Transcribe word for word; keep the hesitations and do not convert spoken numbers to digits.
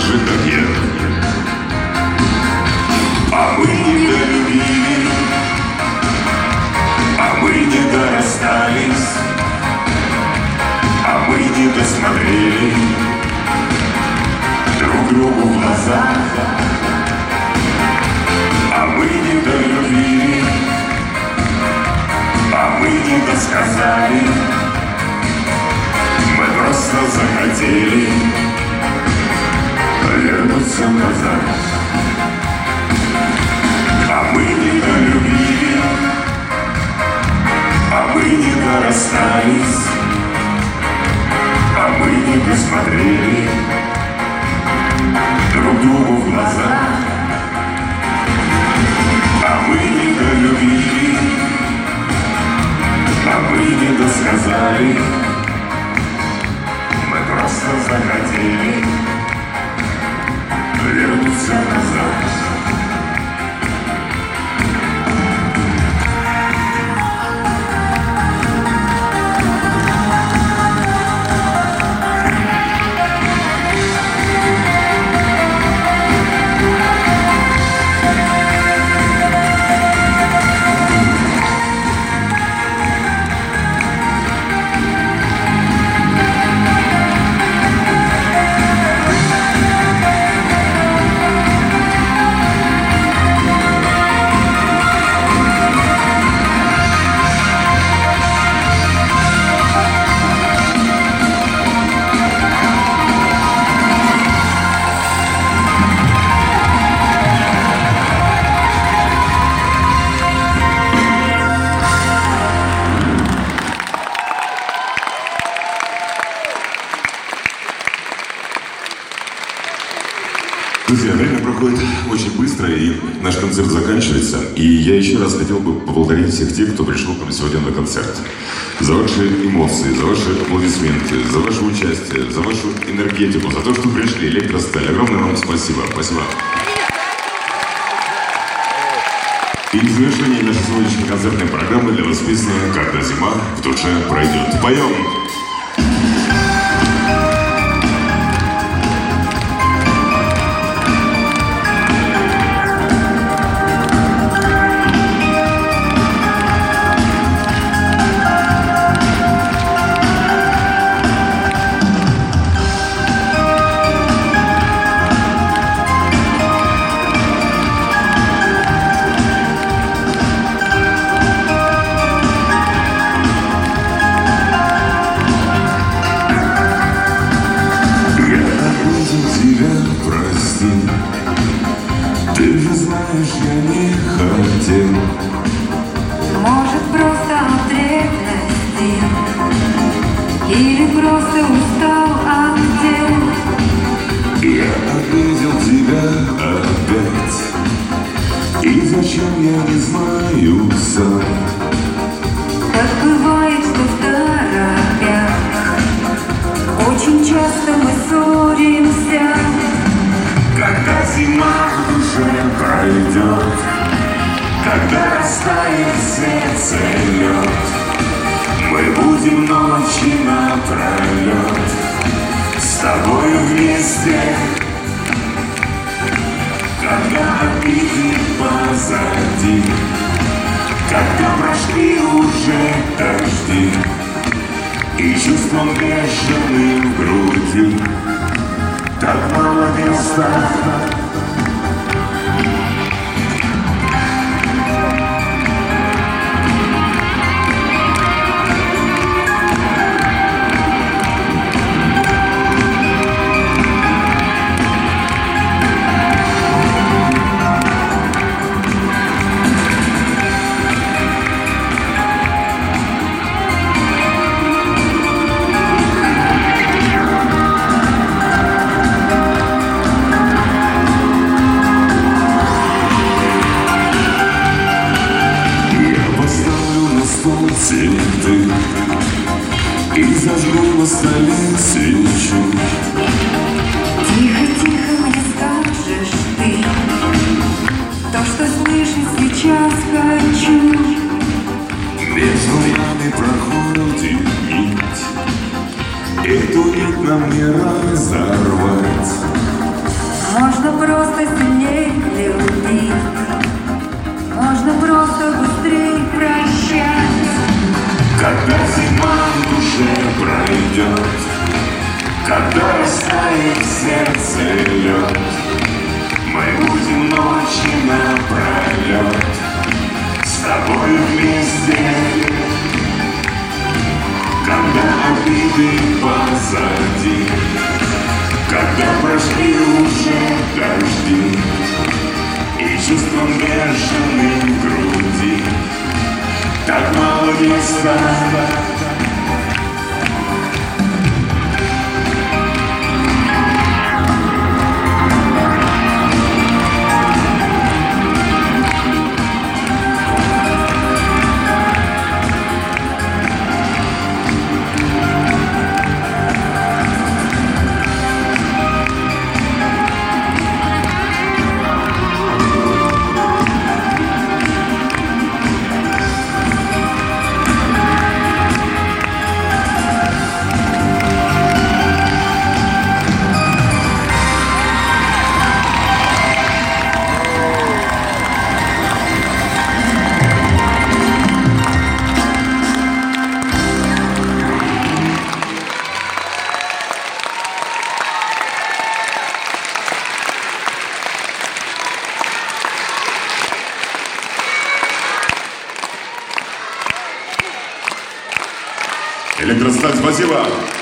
же, как я. А мы не долюбили, а мы не дорастались, а мы не досмотрели друг другу в глаза. А мы не долюбили, а мы не досказали, мы просто захотели вернуться назад. А мы не долюбили, а мы не дорастались, а мы не досмотрели друг другу в глаза. А мы не долюбили, а мы не досказали, мы просто захотели вернуться назад. Друзья, время проходит очень быстро, и наш концерт заканчивается. И я еще раз хотел бы поблагодарить всех тех, кто пришел к нам сегодня на концерт. За ваши эмоции, за ваши аплодисменты, за ваше участие, за вашу энергетику, за то, что пришли. Электросталь, огромное вам спасибо. Спасибо. И в завершении нашей сегодняшней концертной программы для вас песня «Когда зима в душе пройдет». Поем! Ты же знаешь, я не хотел. Может, просто от ревности, или просто устал от дел. Я обидел тебя опять, и зачем, я не знаю сам. Так бывает, что в торопях очень часто мы ссоримся. Когда зима в душе пройдет, когда растает сердце лед, мы будем ночи напролет с тобою вместе. Когда обиды позади, когда прошли уже дожди, и чувством бешеным в груди так мало места. Цветы и зажгу на столе свечу. Тихо-тихо мне скажешь ты то, что слышать сейчас хочу. Между нами проходит нить, эту нить нам не разорвать. растает в сердце лед. Мы будем ночи напролет с тобой вместе. Когда обиды позади, когда прошли уже дожди, и чувством бешеным в груди так мало места. Электросталь, спасибо.